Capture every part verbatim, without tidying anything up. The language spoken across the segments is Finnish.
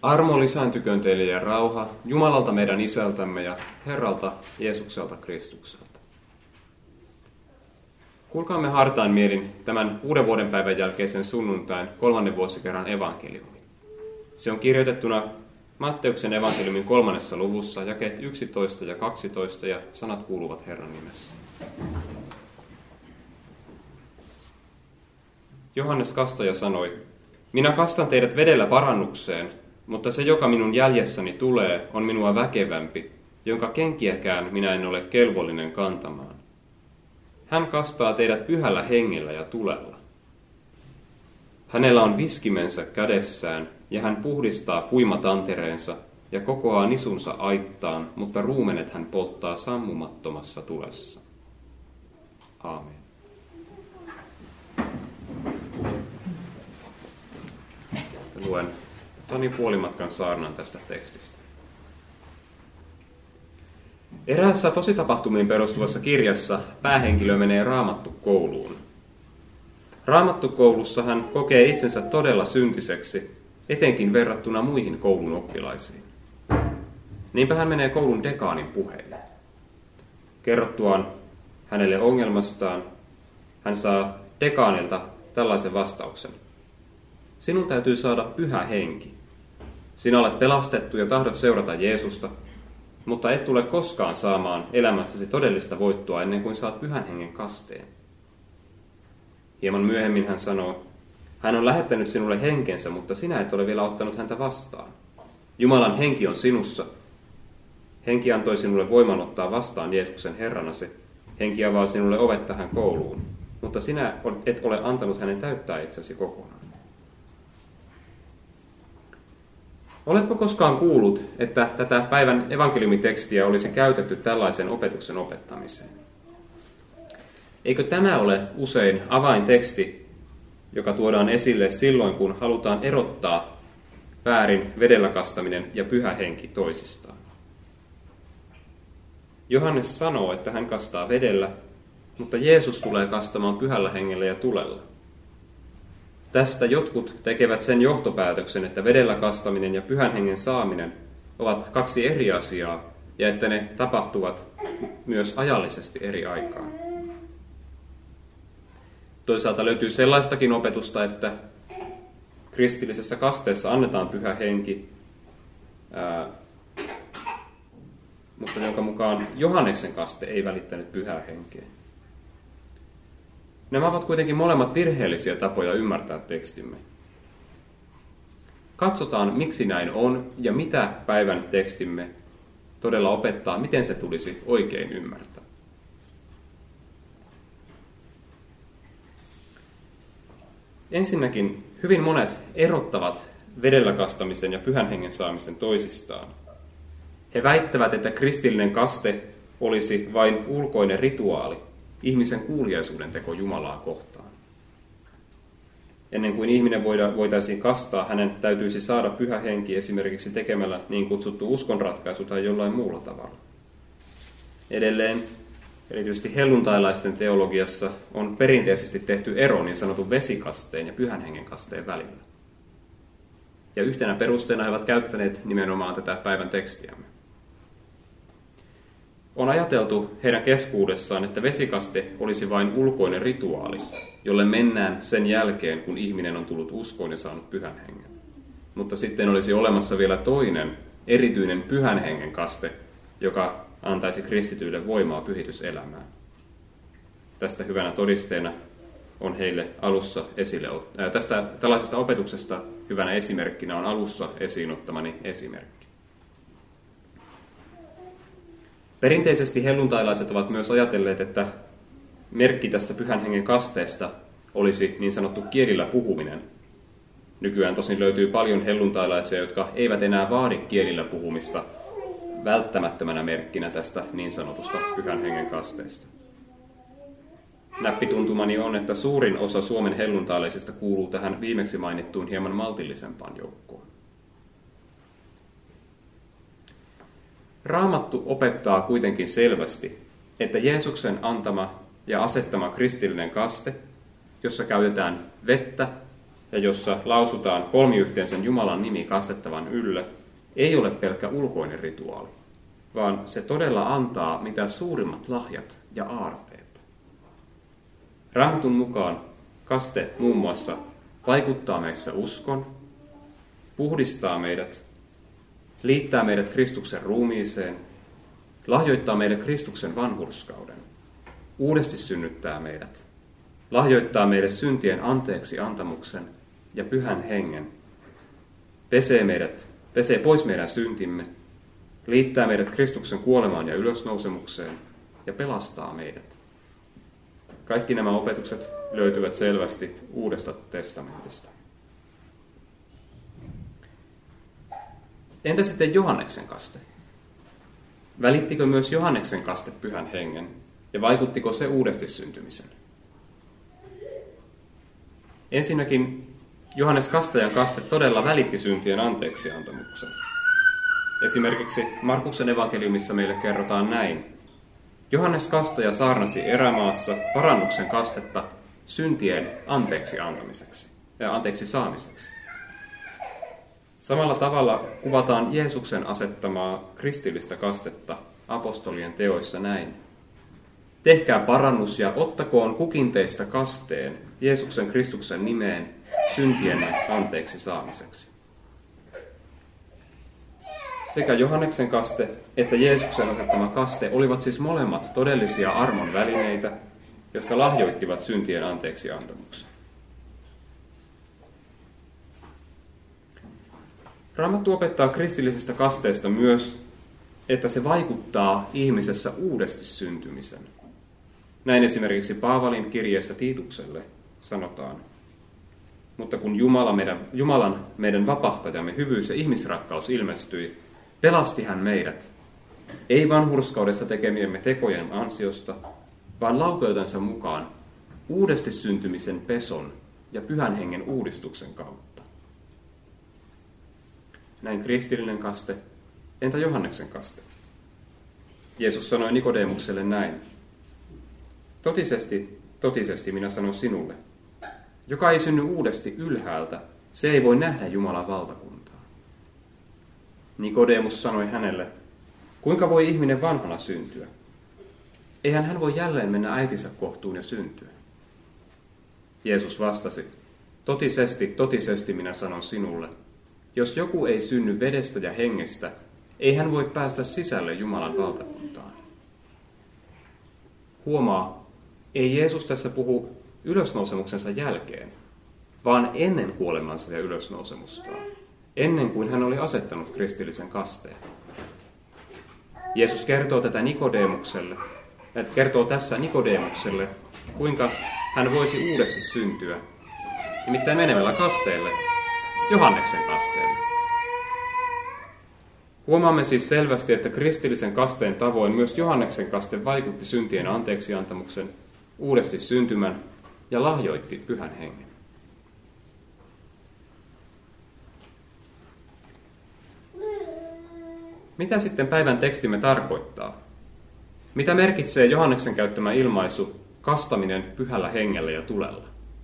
Armo lisääntyköön teille ja rauha Jumalalta meidän Isältämme ja Herralta Jeesukselta Kristukselta. Kuulkaamme hartain mielin tämän uuden vuoden päivän jälkeisen sunnuntain kolmannen vuosikerran evankeliumin. Se on kirjoitettuna Matteuksen evankeliumin kolmannessa luvussa, jakeet yksitoista ja kaksitoista, ja sanat kuuluvat Herran nimessä. Johannes Kastaja sanoi, minä kastan teidät vedellä parannukseen, mutta se, joka minun jäljessäni tulee, on minua väkevämpi, jonka kenkiäkään minä en ole kelvollinen kantamaan. Hän kastaa teidät pyhällä hengellä ja tulella. Hänellä on viskimensä kädessään, ja hän puhdistaa puimatantereensa ja kokoaa nisunsa aittaan, mutta ruumenet hän polttaa sammumattomassa tulessa. Aamen. Luen Toni Puolimatkan saarnan tästä tekstistä. Eräässä tositapahtumiin perustuvassa kirjassa päähenkilö menee Raamattukouluun. Raamattukoulussa hän kokee itsensä todella syntiseksi, etenkin verrattuna muihin koulun oppilaisiin. Niinpä hän menee koulun dekaanin puheille. Kerrottuaan hänelle ongelmastaan, hän saa dekaanilta tällaisen vastauksen. Sinun täytyy saada pyhä henki. Sinä olet pelastettu ja tahdot seurata Jeesusta, mutta et tule koskaan saamaan elämässäsi todellista voittoa ennen kuin saat pyhän hengen kasteen. Hieman myöhemmin hän sanoo, hän on lähettänyt sinulle henkensä, mutta sinä et ole vielä ottanut häntä vastaan. Jumalan henki on sinussa. Henki antoi sinulle voiman ottaa vastaan Jeesuksen Herranasi. Henki avaa sinulle ovet tähän kouluun, mutta sinä et ole antanut hänen täyttää itsesi kokonaan. Oletko koskaan kuullut, että tätä päivän evankeliumitekstiä olisi käytetty tällaisen opetuksen opettamiseen? Eikö tämä ole usein avainteksti, joka tuodaan esille silloin, kun halutaan erottaa väärin vedellä kastaminen ja pyhä henki toisistaan? Johannes sanoo, että hän kastaa vedellä, mutta Jeesus tulee kastamaan pyhällä hengellä ja tulella. Tästä jotkut tekevät sen johtopäätöksen, että vedellä kastaminen ja pyhän hengen saaminen ovat kaksi eri asiaa ja että ne tapahtuvat myös ajallisesti eri aikaan. Toisaalta löytyy sellaistakin opetusta, että kristillisessä kasteessa annetaan pyhä henki, ää, mutta jonka mukaan Johanneksen kaste ei välittänyt pyhää henkeä. Nämä ovat kuitenkin molemmat virheellisiä tapoja ymmärtää tekstimme. Katsotaan, miksi näin on ja mitä päivän tekstimme todella opettaa, miten se tulisi oikein ymmärtää. Ensinnäkin hyvin monet erottavat vedellä kastamisen ja pyhän hengen saamisen toisistaan. He väittävät, että kristillinen kaste olisi vain ulkoinen rituaali, ihmisen kuuliaisuuden teko Jumalaa kohtaan. Ennen kuin ihminen voitaisiin kastaa, hänen täytyisi saada pyhä henki esimerkiksi tekemällä niin kutsuttu uskonratkaisu tai jollain muulla tavalla. Edelleen, erityisesti helluntailaisten teologiassa, on perinteisesti tehty ero niin sanotun vesikasteen ja pyhän hengen kasteen välillä. Ja yhtenä perusteena he ovat käyttäneet nimenomaan tätä päivän tekstiämme. On ajateltu heidän keskuudessaan, että vesikaste olisi vain ulkoinen rituaali, jolle mennään sen jälkeen, kun ihminen on tullut uskoon ja saanut pyhän hengen. Mutta sitten olisi olemassa vielä toinen, erityinen pyhän hengen kaste, joka antaisi kristityille voimaa pyhityselämään. Tästä hyvänä todisteena on heille alussa esille, ää, tästä tällaisesta opetuksesta hyvänä esimerkkinä on alussa esiin ottamani esimerkki. Perinteisesti helluntailaiset ovat myös ajatelleet, että merkki tästä pyhän hengen kasteesta olisi niin sanottu kielillä puhuminen. Nykyään tosin löytyy paljon helluntailaisia, jotka eivät enää vaadi kielillä puhumista välttämättömänä merkkinä tästä niin sanotusta pyhän hengen kasteesta. Näppituntumani on, että suurin osa Suomen helluntailaisista kuuluu tähän viimeksi mainittuun hieman maltillisempaan joukkoon. Raamattu opettaa kuitenkin selvästi, että Jeesuksen antama ja asettama kristillinen kaste, jossa käytetään vettä ja jossa lausutaan kolmiyhteisen Jumalan nimi kastettavan ylle, ei ole pelkkä ulkoinen rituaali, vaan se todella antaa mitä suurimmat lahjat ja aarteet. Raamatun mukaan kaste muun muassa vaikuttaa meissä uskon, puhdistaa meidät, liittää meidät Kristuksen ruumiiseen, lahjoittaa meille Kristuksen vanhurskauden, uudesti synnyttää meidät, lahjoittaa meille syntien anteeksi antamuksen ja pyhän hengen, pesee, meidät, pesee pois meidän syntimme, liittää meidät Kristuksen kuolemaan ja ylösnousemukseen ja pelastaa meidät. Kaikki nämä opetukset löytyvät selvästi Uudesta testamentista. Entä sitten Johanneksen kaste? Välittikö myös Johanneksen kaste pyhän hengen ja vaikuttiko se uudesti syntymisen? Ensinnäkin Johannes Kastajan kaste todella välitti syntien anteeksiantamuksen. Esimerkiksi Markuksen evankeliumissa meille kerrotaan näin. Johannes Kastaja saarnasi erämaassa parannuksen kastetta syntien anteeksi antamiseksi ja anteeksi saamiseksi. Samalla tavalla kuvataan Jeesuksen asettamaa kristillistä kastetta apostolien teoissa näin. Tehkää parannus ja ottakoon kukin teistä kasteen Jeesuksen Kristuksen nimeen syntienne anteeksi saamiseksi. Sekä Johanneksen kaste että Jeesuksen asettama kaste olivat siis molemmat todellisia armon välineitä, jotka lahjoittivat syntien anteeksi antamuksen. Raamattu opettaa kristillisestä kasteesta myös, että se vaikuttaa ihmisessä uudesti syntymisen. Näin esimerkiksi Paavalin kirjeessä Tiitukselle sanotaan, mutta kun Jumala meidän, Jumalan meidän vapahtajamme hyvyys ja ihmisrakkaus ilmestyi, pelasti hän meidät, ei vanhurskaudessa tekemiemme tekojen ansiosta, vaan laupeutensa mukaan uudesti syntymisen peson ja pyhän hengen uudistuksen kautta. Näin kristillinen kaste, entä Johanneksen kaste? Jeesus sanoi Nikodemukselle näin. Totisesti, totisesti minä sanon sinulle, joka ei synny uudesti ylhäältä, se ei voi nähdä Jumalan valtakuntaa. Nikodemus sanoi hänelle, kuinka voi ihminen vanhana syntyä? Eihän hän voi jälleen mennä äitinsä kohtuun ja syntyä. Jeesus vastasi, totisesti, totisesti minä sanon sinulle, jos joku ei synny vedestä ja hengestä, ei hän voi päästä sisälle Jumalan valtakuntaan. Huomaa, ei Jeesus tässä puhu ylösnousemuksensa jälkeen, vaan ennen kuolemansa ja ylösnousemustaan, ennen kuin hän oli asettanut kristillisen kasteen. Jeesus kertoo tätä Nikodemukselle, että kertoo tässä Nikodemukselle, kuinka hän voisi uudesti syntyä, nimittäin menemällä kasteelle, Johanneksen kasteelle. Huomaamme siis selvästi, että kristillisen kasteen tavoin myös Johanneksen kaste vaikutti syntien anteeksiantamuksen, uudesti syntymän ja lahjoitti pyhän hengen. Mitä sitten päivän tekstimme tarkoittaa? Mitä merkitsee Johanneksen käyttämä ilmaisu kastaminen pyhällä hengellä ja tulella?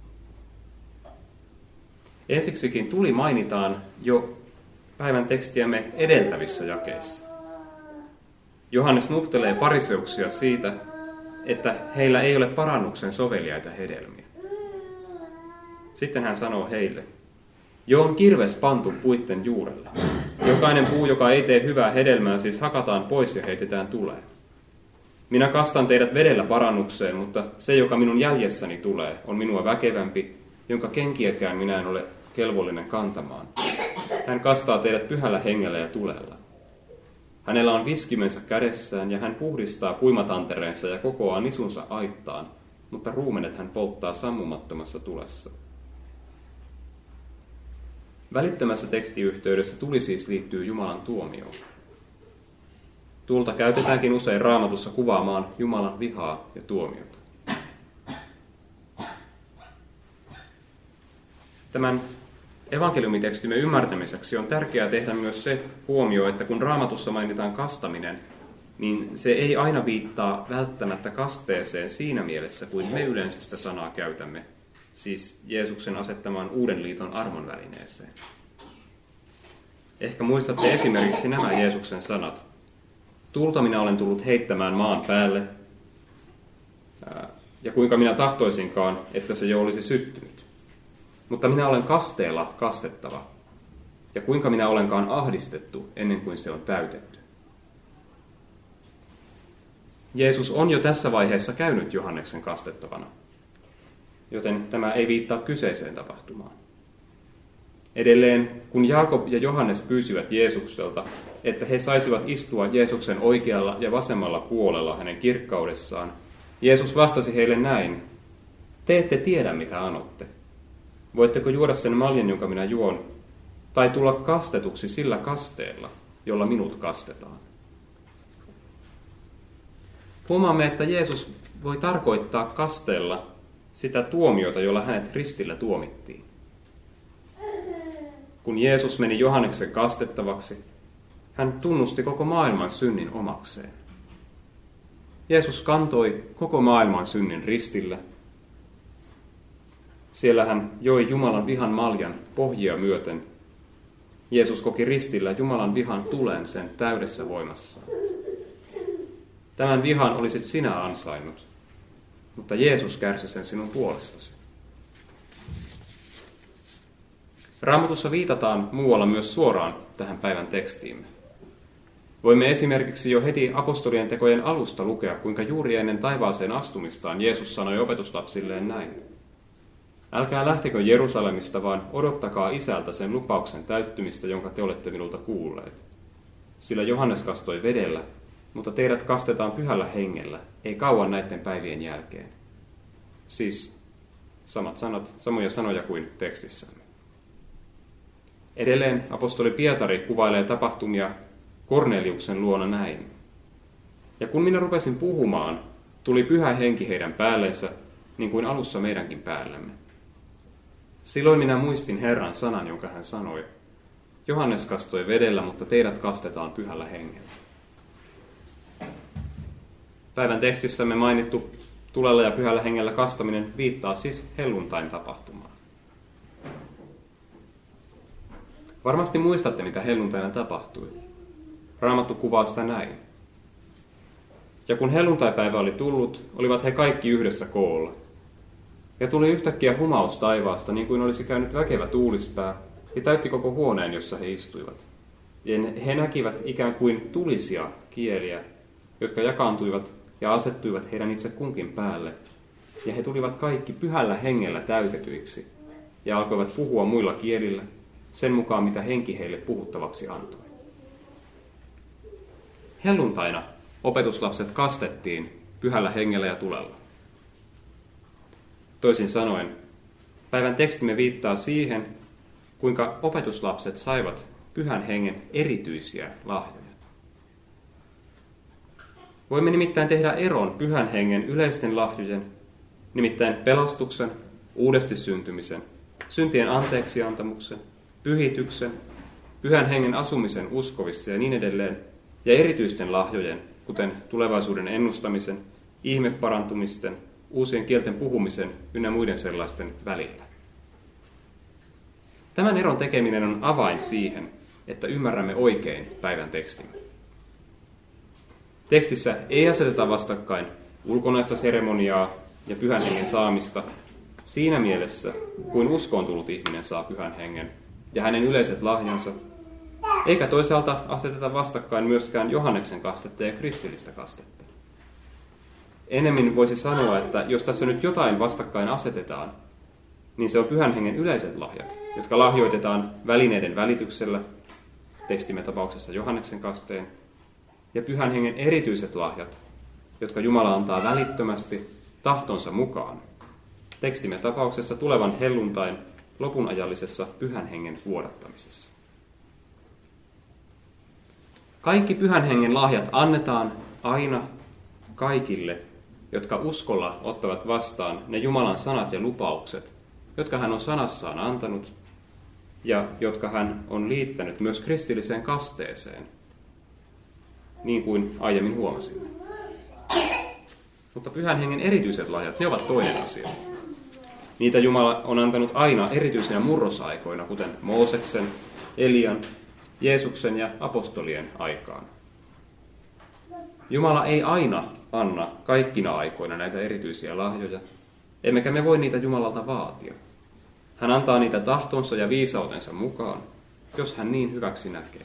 Ensiksikin tuli mainitaan jo päivän tekstiämme edeltävissä jakeissa. Johannes nuhtelee fariseuksia siitä, että heillä ei ole parannuksen soveliaita hedelmiä. Sitten hän sanoo heille, jo on kirves pantu puitten juurella. Jokainen puu, joka ei tee hyvää hedelmää, siis hakataan pois ja heitetään tuleen. Minä kastan teidät vedellä parannukseen, mutta se, joka minun jäljessäni tulee, on minua väkevämpi, jonka kenkiäkään minä en ole kelvollinen kantamaan. Hän kastaa teidät pyhällä hengellä ja tulella. Hänellä on viskimensä kädessään ja hän puhdistaa puimatantereensa ja kokoaa nisunsa aittaan, mutta ruumenet hän polttaa sammumattomassa tulessa. Välittömässä tekstiyhteydessä tuli siis liittyy Jumalan tuomioon. Tulta käytetäänkin usein Raamatussa kuvaamaan Jumalan vihaa ja tuomiota. Tämän evankeliumitekstimme ymmärtämiseksi on tärkeää tehdä myös se huomio, että kun Raamatussa mainitaan kastaminen, niin se ei aina viittaa välttämättä kasteeseen siinä mielessä, kuin me yleensä sitä sanaa käytämme, siis Jeesuksen asettamaan uuden liiton armonvälineeseen. Ehkä muistatte esimerkiksi nämä Jeesuksen sanat. Tulta minä olen tullut heittämään maan päälle, ja kuinka minä tahtoisinkaan, että se jo olisi syttynyt. Mutta minä olen kasteella kastettava, ja kuinka minä olenkaan ahdistettu ennen kuin se on täytetty. Jeesus on jo tässä vaiheessa käynyt Johanneksen kastettavana, joten tämä ei viittaa kyseiseen tapahtumaan. Edelleen, kun Jaakob ja Johannes pyysivät Jeesukselta, että he saisivat istua Jeesuksen oikealla ja vasemmalla puolella hänen kirkkaudessaan, Jeesus vastasi heille näin: te ette tiedä, mitä anotte. Voitteko juoda sen maljan, jonka minä juon, tai tulla kastetuksi sillä kasteella, jolla minut kastetaan? Huomaamme, että Jeesus voi tarkoittaa kasteella sitä tuomiota, jolla hänet ristillä tuomittiin. Kun Jeesus meni Johanneksen kastettavaksi, hän tunnusti koko maailman synnin omakseen. Jeesus kantoi koko maailman synnin ristillä. Siellä hän joi Jumalan vihan maljan pohjia myöten. Jeesus koki ristillä Jumalan vihan tulen sen täydessä voimassaan. Tämän vihan olisit sinä ansainnut, mutta Jeesus kärsi sen sinun puolestasi. Raamatussa viitataan muualla myös suoraan tähän päivän tekstiimme. Voimme esimerkiksi jo heti apostolien tekojen alusta lukea, kuinka juuri ennen taivaaseen astumistaan Jeesus sanoi opetuslapsilleen näin: älkää lähtekö Jerusalemista, vaan odottakaa Isältä sen lupauksen täyttymistä, jonka te olette minulta kuulleet. Sillä Johannes kastoi vedellä, mutta teidät kastetaan pyhällä hengellä, ei kauan näiden päivien jälkeen. Siis samat sanat, samoja sanoja kuin tekstissämme. Edelleen apostoli Pietari kuvailee tapahtumia Korneliuksen luona näin: ja kun minä rupesin puhumaan, tuli pyhä henki heidän päällensä, niin kuin alussa meidänkin päällemme. Silloin minä muistin Herran sanan, jonka hän sanoi: Johannes kastoi vedellä, mutta teidät kastetaan pyhällä hengellä. Päivän tekstissämme mainittu tulella ja pyhällä hengellä kastaminen viittaa siis helluntain tapahtumaan. Varmasti muistatte, mitä helluntaina tapahtui. Raamattu kuvaa sitä näin: ja kun helluntaipäivä oli tullut, olivat he kaikki yhdessä koolla. Ja tuli yhtäkkiä humaus taivaasta, niin kuin olisi käynyt väkevä tuulispää, ja täytti koko huoneen, jossa he istuivat. Ja he näkivät ikään kuin tulisia kieliä, jotka jakaantuivat ja asettuivat heidän itse kunkin päälle. Ja he tulivat kaikki pyhällä hengellä täytetyiksi, ja alkoivat puhua muilla kielillä, sen mukaan mitä henki heille puhuttavaksi antoi. Helluntaina opetuslapset kastettiin pyhällä hengellä ja tulella. Toisin sanoen, päivän tekstimme viittaa siihen, kuinka opetuslapset saivat pyhän hengen erityisiä lahjoja. Voimme nimittäin tehdä eron pyhän hengen yleisten lahjojen, nimittäin pelastuksen, uudesti syntymisen, syntien anteeksiantamuksen, pyhityksen, pyhän hengen asumisen uskovissa ja niin edelleen, ja erityisten lahjojen, kuten tulevaisuuden ennustamisen, ihmeparantumisten, uusien kielten puhumisen ynnä muiden sellaisten välillä. Tämän eron tekeminen on avain siihen, että ymmärrämme oikein päivän tekstimme. Tekstissä ei aseteta vastakkain ulkonaista seremoniaa ja pyhän hengen saamista siinä mielessä, kuin uskoon tullut ihminen saa pyhän hengen ja hänen yleiset lahjansa, eikä toisaalta aseteta vastakkain myöskään Johanneksen kastetta ja kristillistä kastetta. Ennemmin voisi sanoa, että jos tässä nyt jotain vastakkain asetetaan, niin se on pyhän hengen yleiset lahjat, jotka lahjoitetaan välineiden välityksellä, tekstimme tapauksessa Johanneksen kasteen, ja pyhän hengen erityiset lahjat, jotka Jumala antaa välittömästi tahtonsa mukaan, tekstimme tapauksessa tulevan helluntain lopunajallisessa pyhän hengen vuodattamisessa. Kaikki pyhän hengen lahjat annetaan aina kaikille, jotka uskolla ottavat vastaan ne Jumalan sanat ja lupaukset, jotka hän on sanassaan antanut ja jotka hän on liittänyt myös kristilliseen kasteeseen, niin kuin aiemmin huomasimme. Mutta pyhän hengen erityiset lahjat, ne ovat toinen asia. Niitä Jumala on antanut aina erityisinä murrosaikoina, kuten Mooseksen, Elian, Jeesuksen ja apostolien aikaan. Jumala ei aina anna kaikkina aikoina näitä erityisiä lahjoja, emmekä me voi niitä Jumalalta vaatia. Hän antaa niitä tahtonsa ja viisautensa mukaan, jos hän niin hyväksi näkee.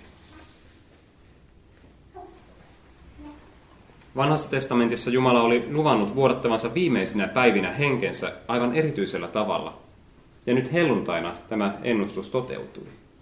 Vanhassa testamentissa Jumala oli luvannut vuodattavansa viimeisinä päivinä henkensä aivan erityisellä tavalla, ja nyt helluntaina tämä ennustus toteutui.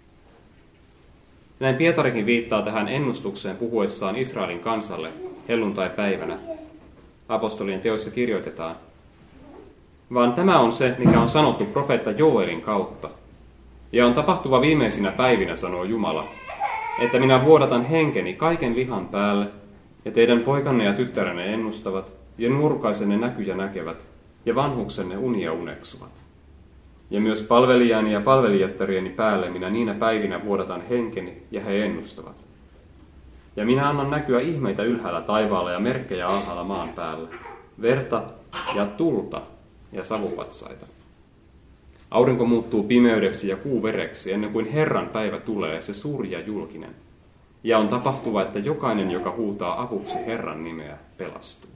Näin Pietarikin viittaa tähän ennustukseen puhuessaan Israelin kansalle helluntai-päivänä. Apostolien teoissa kirjoitetaan, vaan tämä on se, mikä on sanottu profeetta Joelin kautta. Ja on tapahtuva viimeisinä päivinä, sanoo Jumala, että minä vuodatan henkeni kaiken lihan päälle, ja teidän poikanne ja tyttärenne ennustavat, ja nuorukaisenne näkyjä näkevät, ja vanhuksenne unia uneksuvat. Ja myös palvelijani ja palvelijattarieni päälle minä niinä päivinä vuodatan henkeni, ja he ennustavat. Ja minä annan näkyä ihmeitä ylhäällä taivaalla ja merkkejä alhaalla maan päällä, verta ja tulta ja savupatsaita. Aurinko muuttuu pimeydeksi ja kuu vereksi, ennen kuin Herran päivä tulee, se suuri ja julkinen. Ja on tapahtuva, että jokainen, joka huutaa avuksi Herran nimeä, pelastuu.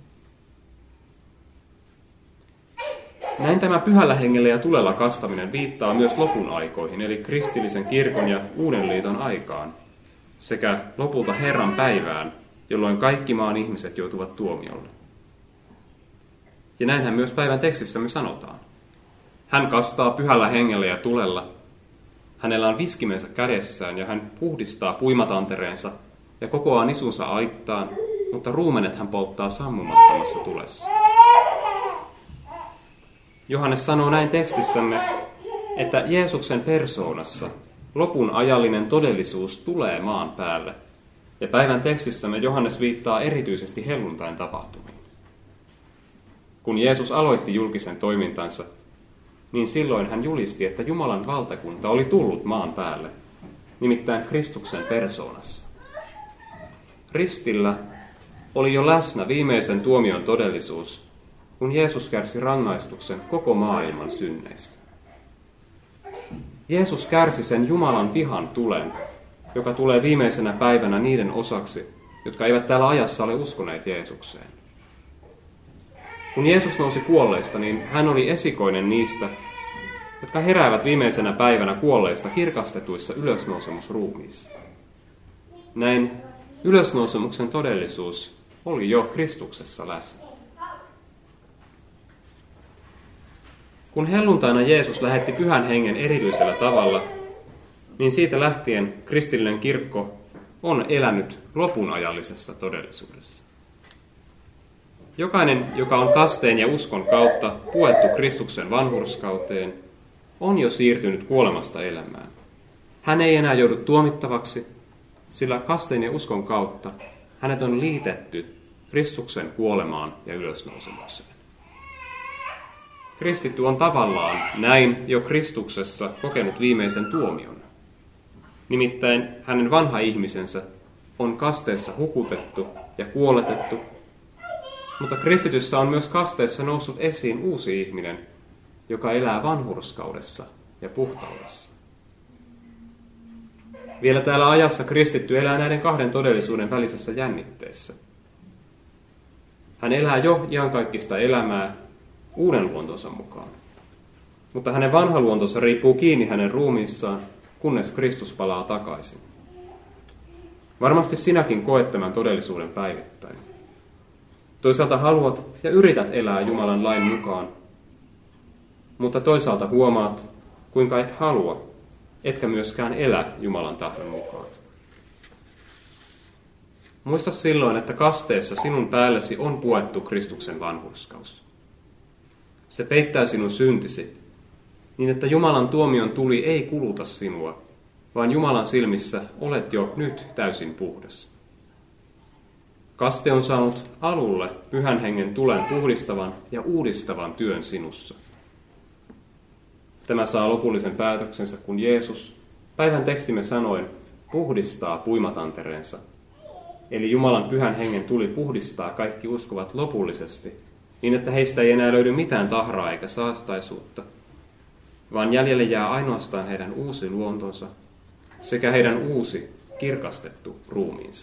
Näin tämä pyhällä hengellä ja tulella kastaminen viittaa myös lopun aikoihin, eli kristillisen kirkon ja uuden liiton aikaan, sekä lopulta Herran päivään, jolloin kaikki maan ihmiset joutuvat tuomiolle. Ja näinhän myös päivän tekstissämme sanotaan. Hän kastaa pyhällä hengellä ja tulella. Hänellä on viskimensä kädessään ja hän puhdistaa puimatantereensa ja kokoaa nisunsa aittaan, mutta ruumenet hän polttaa sammumattomassa tulessa. Johannes sanoo näin tekstissämme, että Jeesuksen persoonassa lopun ajallinen todellisuus tulee maan päälle. Ja päivän tekstissämme Johannes viittaa erityisesti helluntain tapahtumiin. Kun Jeesus aloitti julkisen toimintansa, niin silloin hän julisti, että Jumalan valtakunta oli tullut maan päälle, nimittäin Kristuksen persoonassa. Ristillä oli jo läsnä viimeisen tuomion todellisuus, kun Jeesus kärsi rangaistuksen koko maailman synneistä. Jeesus kärsi sen Jumalan vihan tulen, joka tulee viimeisenä päivänä niiden osaksi, jotka eivät täällä ajassa ole uskoneet Jeesukseen. Kun Jeesus nousi kuolleista, niin hän oli esikoinen niistä, jotka heräävät viimeisenä päivänä kuolleista kirkastetuissa ylösnousemusruumiissa. Näin ylösnousemuksen todellisuus oli jo Kristuksessa läsnä. Kun helluntaina Jeesus lähetti Pyhän Hengen erityisellä tavalla, niin siitä lähtien kristillinen kirkko on elänyt lopunajallisessa todellisuudessa. Jokainen, joka on kasteen ja uskon kautta puettu Kristuksen vanhurskauteen, on jo siirtynyt kuolemasta elämään. Hän ei enää joudu tuomittavaksi, sillä kasteen ja uskon kautta hänet on liitetty Kristuksen kuolemaan ja ylösnousemukseen. Kristitty on tavallaan näin jo Kristuksessa kokenut viimeisen tuomion. Nimittäin hänen vanha ihmisensä on kasteessa hukutettu ja kuoletettu, mutta kristityssä on myös kasteessa noussut esiin uusi ihminen, joka elää vanhurskaudessa ja puhtaudessa. Vielä täällä ajassa kristitty elää näiden kahden todellisuuden välisessä jännitteessä. Hän elää jo iankaikkista elämää uuden luontonsa mukaan, mutta hänen vanha luontonsa riippuu kiinni hänen ruumiissaan, kunnes Kristus palaa takaisin. Varmasti sinäkin koet tämän todellisuuden päivittäin. Toisaalta haluat ja yrität elää Jumalan lain mukaan, mutta toisaalta huomaat, kuinka et halua, etkä myöskään elä Jumalan tahdon mukaan. Muista silloin, että kasteessa sinun päällesi on puettu Kristuksen vanhurskaus. Se peittää sinun syntisi, niin että Jumalan tuomion tuli ei kuluta sinua, vaan Jumalan silmissä olet jo nyt täysin puhdas. Kaste on saanut alulle Pyhän Hengen tulen puhdistavan ja uudistavan työn sinussa. Tämä saa lopullisen päätöksensä, kun Jeesus, päivän tekstimme sanoen, puhdistaa puimatantereensa. Eli Jumalan Pyhän Hengen tuli puhdistaa kaikki uskovat lopullisesti, niin että heistä ei enää löydy mitään tahraa eikä saastaisuutta, vaan jäljelle jää ainoastaan heidän uusi luontonsa sekä heidän uusi, kirkastettu ruumiinsa.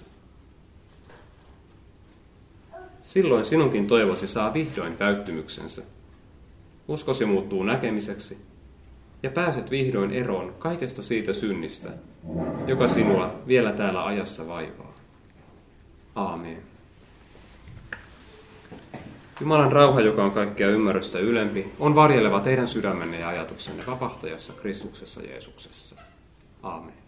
Silloin sinunkin toivosi saa vihdoin täyttymyksensä. Uskosi muuttuu näkemiseksi ja pääset vihdoin eroon kaikesta siitä synnistä, joka sinua vielä täällä ajassa vaivaa. Aamen. Jumalan rauha, joka on kaikkea ymmärrystä ylempi, on varjeleva teidän sydämenne ja ajatuksenne vapahtajassa Kristuksessa Jeesuksessa. Aamen.